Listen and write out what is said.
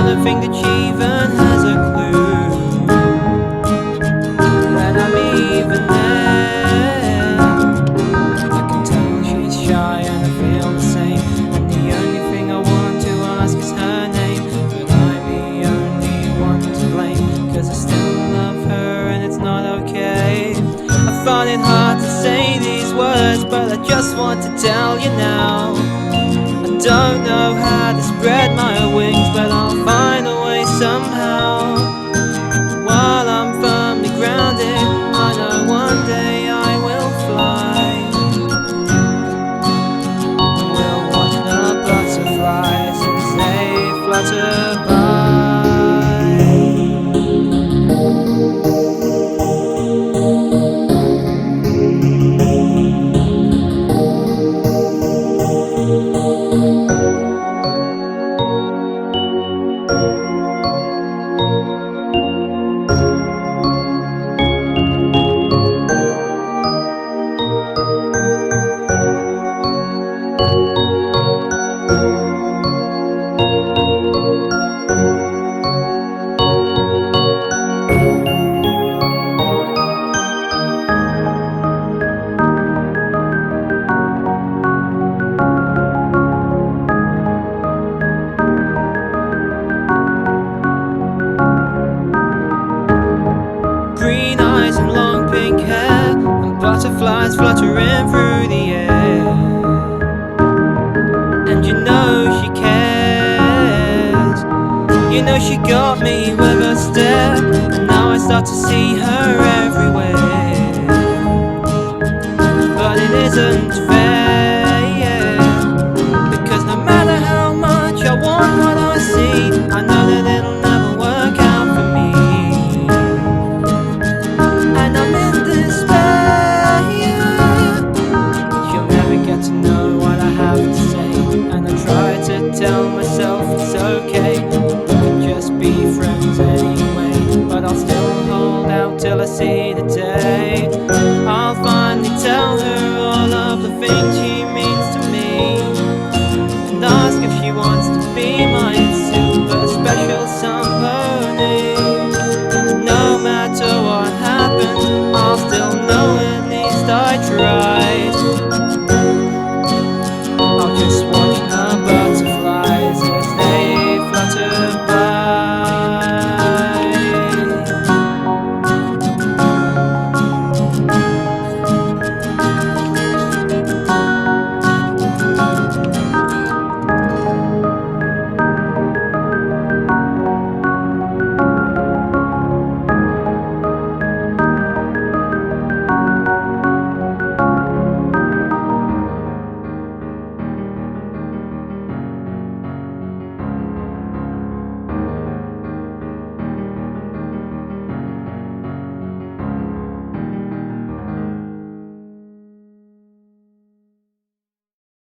don't think that she even has a clue that I'm even there. I can tell she's shy and I feel the same, and the only thing I want to ask is her name. But I'm the only one to blame, 'cause I still love her and it's not okay. I find it hard to say these words, but I just want to tell you now. I don't know how to spread my wings, but I'll find a way somehow. While I'm firmly grounded, I know one day I will fly. We'll watch the butterflies as they flutter by. Green eyes and long pink hair, and butterflies fluttering through the air. And you know she cares. You know she got me with a stare, and now I start to see her everywhere. But it isn't fair, yeah, because no matter how much I want what I see, I know that it'll never work out for me. And I'm in despair, yeah. She'll never get to know what I have to say, and I try to tell myself it's okay.